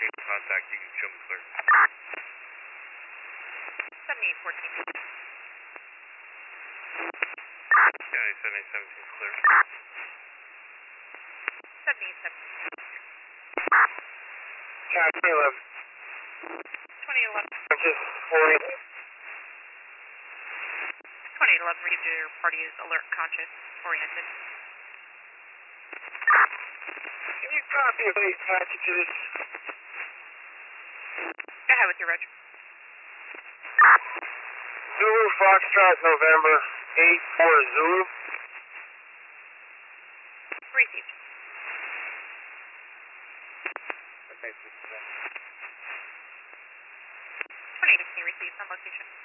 contact, you can show me clear. 7814. County 7817 clear. 7817. County 2011. 2011. Just 48. 2011, received your party is alert, conscious, oriented. Can you copy of these packages? Go ahead with your reg. Zulu Foxtrot November 84 Zulu. Received. Okay, 2018 received on location.